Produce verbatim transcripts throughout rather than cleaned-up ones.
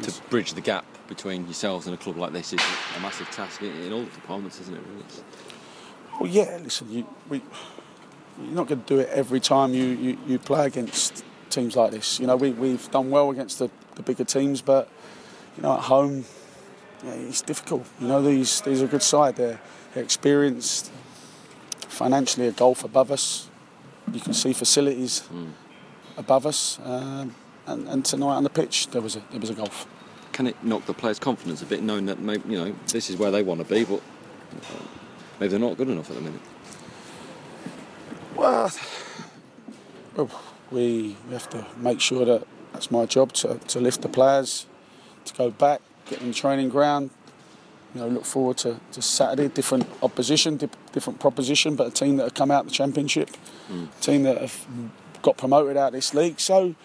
to bridge the gap between yourselves and a club like this is a massive task in, in all departments, isn't it? Really? Well, yeah. Listen, you, we, you're not going to do it every time you, you, you play against teams like this. You know, we we've done well against the, the bigger teams, but you know, at home, yeah, it's difficult. You know, these these are a good side. They're, they're experienced. Financially, a gulf above us. You can see facilities mm. above us, um, and, and tonight on the pitch there was a there was a gulf. Can it knock the players' confidence a bit, knowing that maybe, you know, this is where they want to be, but maybe they're not good enough at the minute? Well, we we have to make sure that that's my job to, to lift the players, to go back, get them in the training ground. You know, look forward to, to Saturday, different opposition, di- different proposition, but a team that have come out of the Championship, mm. a team that have got promoted out of this league. So,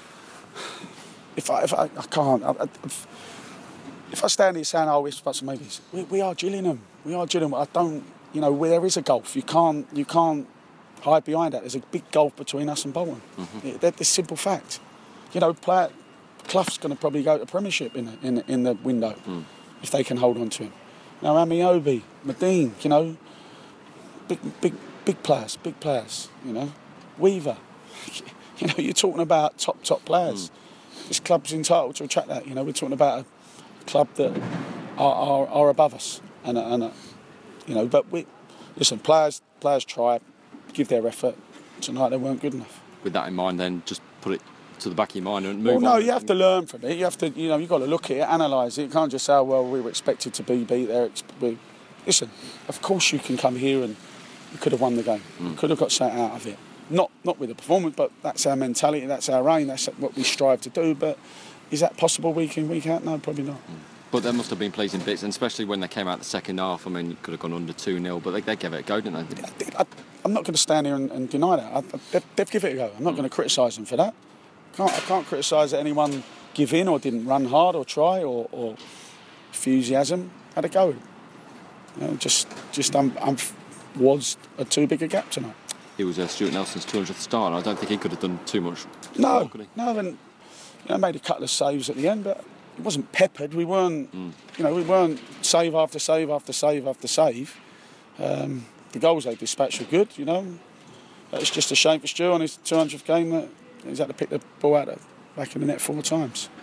if I if I, I can't, I, if, if I stand here saying, "Oh, it's but some maybes," we, we are Gillingham, we are Gillingham. I don't, you know, where there is a gulf, you can't you can't hide behind that. There's a big gulf between us and Bolton. Mm-hmm. Yeah, that's a simple fact. You know, player, Clough's going to probably go to Premiership in the, in the, in the window. Mm. If they can hold on to him. Now, Amiobi, Medine, you know, big, big, big players, big players, you know. Weaver, you know, you're talking about top, top players. Mm. This club's entitled to attract that, you know. We're talking about a club that are, are, are above us. And, and you know, but we, listen, players, players try, give their effort. Tonight they weren't good enough. With that in mind, then, just put it to the back of your mind and move on. Well, no, you have to learn from it. You have to, you know, you've got to look at it, analyse it. You can't just say, oh, well, we were expected to be beat there. We, listen, of course you can come here and you could have won the game. Mm. You could have got something out of it. Not not with the performance, but that's our mentality, that's our aim, that's what we strive to do. But is that possible week in, week out? No, probably not. Mm. But there must have been pleasing bits, and especially when they came out the second half. I mean, you could have gone under two nil, but they, they gave it a go, didn't they? I, I, I'm not going to stand here and, and deny that. I, I, they've, they've given it a go. I'm not mm. going to criticise them for that. Can't, I can't criticise that anyone give in or didn't run hard or try or, or enthusiasm. Had a go. You know, just just um, um, was a too big a gap tonight. It was uh, Stuart Nelson's two hundredth start, and I don't think he could have done too much. No, more, could he? no, and you know, made a couple of saves at the end, but it wasn't peppered. We weren't, mm. you know, we weren't save after save after save after save. Um, the goals they dispatched were good, you know. It's just a shame for Stu on his two hundredth game that he's had to pick the ball out of back in the net four times.